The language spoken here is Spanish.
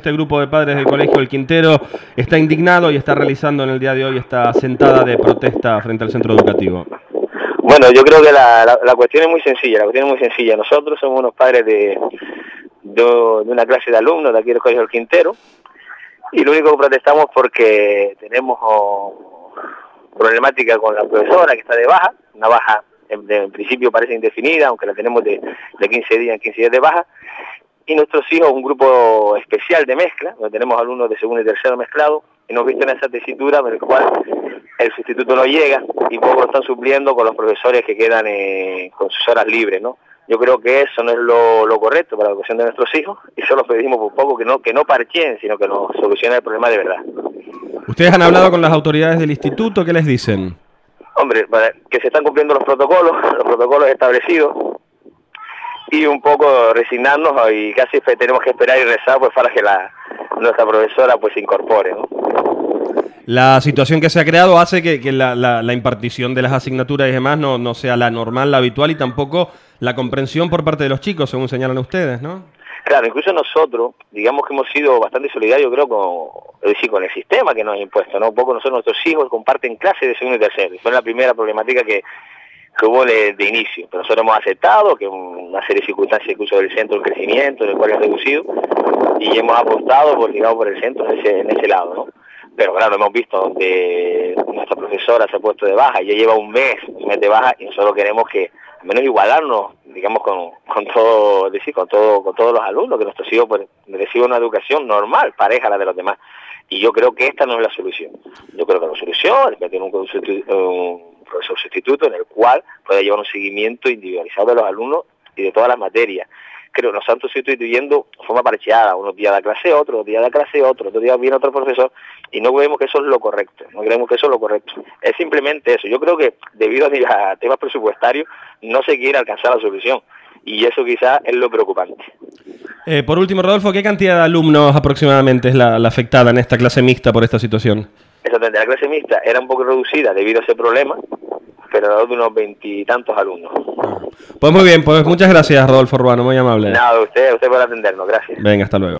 este grupo de padres del Colegio El Quintero está indignado y está realizando en el día de hoy esta sentada de protesta frente al centro educativo? Bueno, yo creo que la cuestión es muy sencilla, Nosotros somos unos padres de una clase de alumnos de aquí del Colegio El Quintero, y lo único que protestamos porque tenemos problemática con la profesora que está de baja, una baja en principio parece indefinida, aunque la tenemos de 15 días en 15 días de baja, y nuestros hijos, un grupo especial de mezcla, donde tenemos alumnos de segundo y tercero mezclado, y nos visto en esa tesitura en la cual el sustituto no llega y poco lo están supliendo con los profesores que quedan con sus horas libres, ¿no? Yo creo que eso no es lo correcto para la educación de nuestros hijos, y solo pedimos por poco que no parchen, sino que nos solucionen el problema de verdad. ¿Ustedes han hablado con las autoridades del instituto? ¿Qué les dicen? Hombre, que se están cumpliendo los protocolos establecidos, y un poco resignarnos, y casi tenemos que esperar y rezar pues para que nuestra profesora pues se incorpore, ¿no? La situación que se ha creado hace que la impartición de las asignaturas y demás no sea la normal, la habitual, y tampoco la comprensión por parte de los chicos, según señalan ustedes, ¿no? Claro, incluso nosotros, digamos que hemos sido bastante solidarios, creo, con el sistema que nos ha impuesto, ¿no? Un poco nuestros hijos comparten clases de segundo y tercero, y fue la primera problemática que hubo de inicio, pero nosotros hemos aceptado que una serie de circunstancias, incluso del centro, el crecimiento, en el cual es reducido, y hemos apostado por el centro en ese lado, ¿no? Pero claro, hemos visto donde nuestra profesora se ha puesto de baja, y ya lleva un mes de baja, y nosotros queremos que al menos igualarnos, digamos, con todos los alumnos, que nuestros hijos pues reciban una educación normal, pareja a la de los demás. Y yo creo que esta no es la solución. Yo creo que la solución es meter un profesor sustituto en el cual pueda llevar un seguimiento individualizado de los alumnos y de todas las materias. Creo que nos están sustituyendo de forma parcheada, unos días da clase otro, otros días da clase otro días viene otro profesor, y no creemos que eso es lo correcto, es simplemente eso. Yo creo que debido a temas presupuestarios no se quiere alcanzar la solución, y eso quizás es lo preocupante. Por último, Rodolfo, ¿qué cantidad de alumnos aproximadamente es la afectada en esta clase mixta por esta situación? Exactamente, la clase mixta era un poco reducida debido a ese problema, pero de unos 20 y tantos alumnos. Pues muy bien, pues muchas gracias, Rodolfo Urbano, muy amable. Nada, usted por atendernos, gracias. Venga, hasta luego.